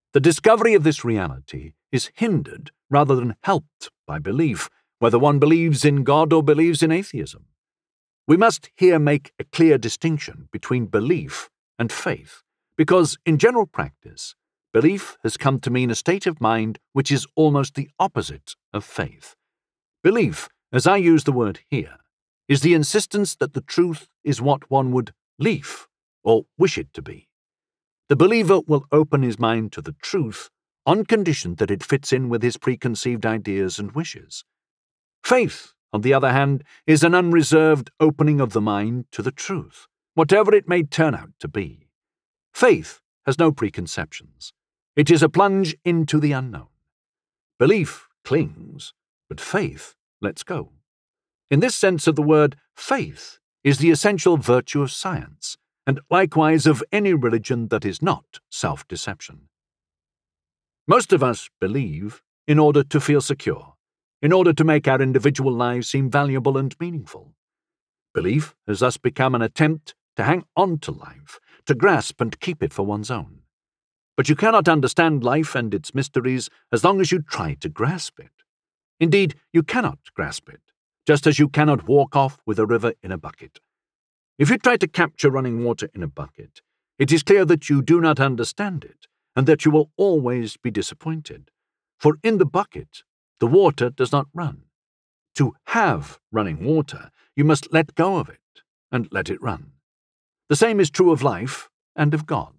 The discovery of this reality is hindered rather than helped by belief, whether one believes in God or believes in atheism. We must here make a clear distinction between belief and faith, because in general practice, belief has come to mean a state of mind which is almost the opposite of faith. Belief, as I use the word here, is the insistence that the truth is what one would lief or wish it to be. The believer will open his mind to the truth on condition that it fits in with his preconceived ideas and wishes. Faith, on the other hand, is an unreserved opening of the mind to the truth, whatever it may turn out to be. Faith has no preconceptions. It is a plunge into the unknown. Belief clings, but faith lets go. In this sense of the word, faith is the essential virtue of science, and likewise of any religion that is not self-deception. Most of us believe in order to feel secure, in order to make our individual lives seem valuable and meaningful. Belief has thus become an attempt to hang on to life, to grasp and keep it for one's own. But you cannot understand life and its mysteries as long as you try to grasp it. Indeed, you cannot grasp it, just as you cannot walk off with a river in a bucket. If you try to capture running water in a bucket, it is clear that you do not understand it, and that you will always be disappointed. For in the bucket, the water does not run. To have running water, you must let go of it and let it run. The same is true of life and of God.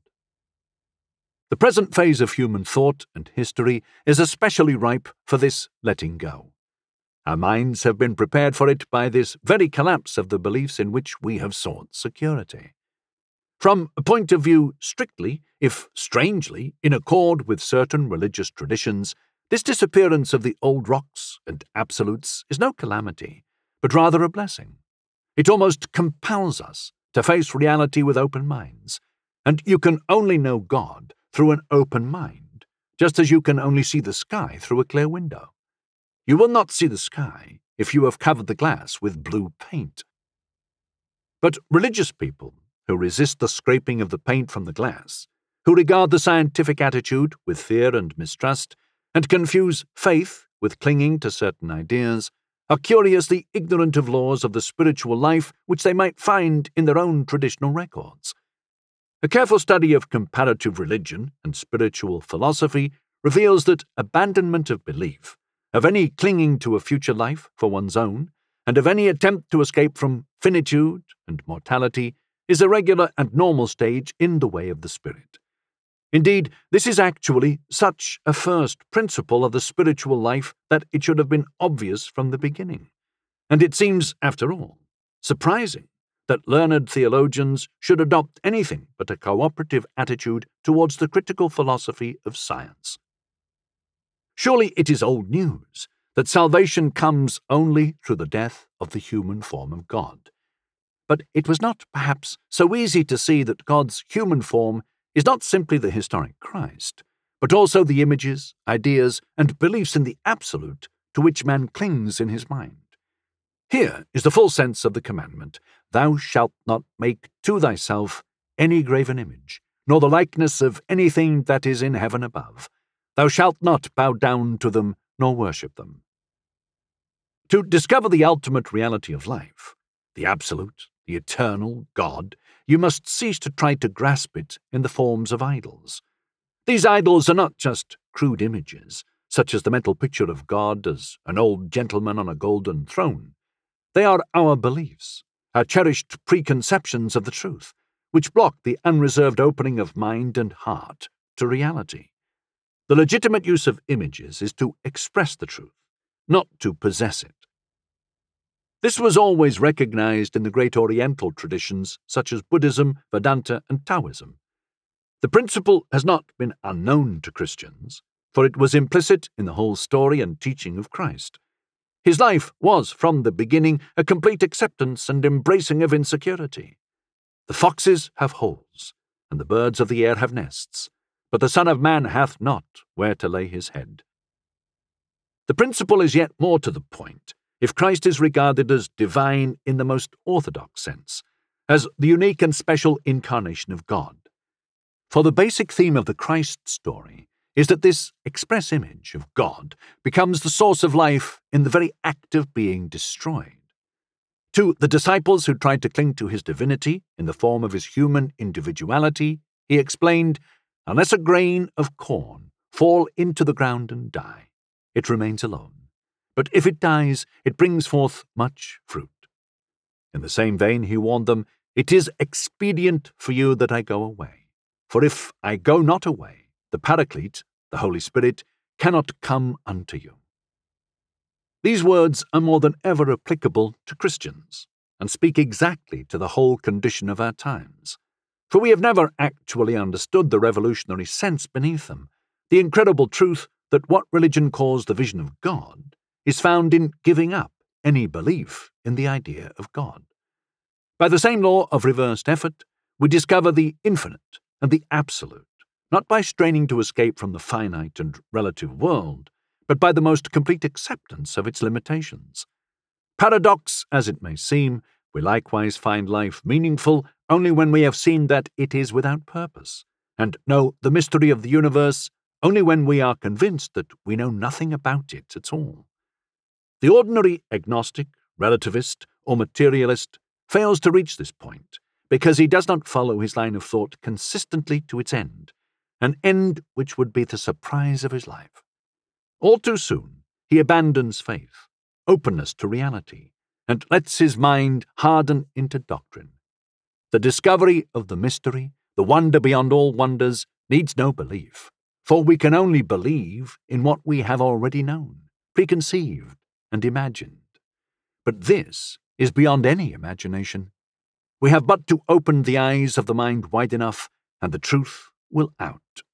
The present phase of human thought and history is especially ripe for this letting go. Our minds have been prepared for it by this very collapse of the beliefs in which we have sought security. From a point of view strictly, if strangely, in accord with certain religious traditions, this disappearance of the old rocks and absolutes is no calamity, but rather a blessing. It almost compels us to face reality with open minds, and you can only know God through an open mind, just as you can only see the sky through a clear window. You will not see the sky if you have covered the glass with blue paint. But religious people who resist the scraping of the paint from the glass, who regard the scientific attitude with fear and mistrust, and confuse faith with clinging to certain ideas, are curiously ignorant of laws of the spiritual life which they might find in their own traditional records. A careful study of comparative religion and spiritual philosophy reveals that abandonment of belief, of any clinging to a future life for one's own, and of any attempt to escape from finitude and mortality, is a regular and normal stage in the way of the spirit. Indeed, this is actually such a first principle of the spiritual life that it should have been obvious from the beginning. And it seems, after all, surprising that learned theologians should adopt anything but a cooperative attitude towards the critical philosophy of science. Surely it is old news that salvation comes only through the death of the human form of God. But it was not, perhaps, so easy to see that God's human form is not simply the historic Christ, but also the images, ideas, and beliefs in the absolute to which man clings in his mind. Here is the full sense of the commandment, "Thou shalt not make to thyself any graven image, nor the likeness of anything that is in heaven above. Thou shalt not bow down to them, nor worship them." To discover the ultimate reality of life, the absolute, the eternal God, you must cease to try to grasp it in the forms of idols. These idols are not just crude images, such as the mental picture of God as an old gentleman on a golden throne. They are our beliefs, our cherished preconceptions of the truth, which block the unreserved opening of mind and heart to reality. The legitimate use of images is to express the truth, not to possess it. This was always recognized in the great Oriental traditions such as Buddhism, Vedanta, and Taoism. The principle has not been unknown to Christians, for it was implicit in the whole story and teaching of Christ. His life was, from the beginning, a complete acceptance and embracing of insecurity. The foxes have holes, and the birds of the air have nests, but the Son of Man hath not where to lay his head. The principle is yet more to the point if Christ is regarded as divine in the most orthodox sense, as the unique and special incarnation of God. For the basic theme of the Christ story is that this express image of God becomes the source of life in the very act of being destroyed. To the disciples who tried to cling to his divinity in the form of his human individuality, he explained, "Unless a grain of corn fall into the ground and die, it remains alone. But if it dies, it brings forth much fruit." In the same vein, he warned them, "It is expedient for you that I go away. For if I go not away, the Paraclete, the Holy Spirit, cannot come unto you." These words are more than ever applicable to Christians, and speak exactly to the whole condition of our times. For we have never actually understood the revolutionary sense beneath them, the incredible truth that what religion calls the vision of God is found in giving up any belief in the idea of God. By the same law of reversed effort, we discover the infinite and the absolute, not by straining to escape from the finite and relative world, but by the most complete acceptance of its limitations. Paradox as it may seem, we likewise find life meaningful only when we have seen that it is without purpose, and know the mystery of the universe only when we are convinced that we know nothing about it at all. The ordinary agnostic, relativist, or materialist fails to reach this point because he does not follow his line of thought consistently to its end, an end which would be the surprise of his life. All too soon, he abandons faith, openness to reality, and lets his mind harden into doctrine. The discovery of the mystery, the wonder beyond all wonders, needs no belief, for we can only believe in what we have already known, preconceived, and imagined. But this is beyond any imagination. We have but to open the eyes of the mind wide enough, and the truth will out.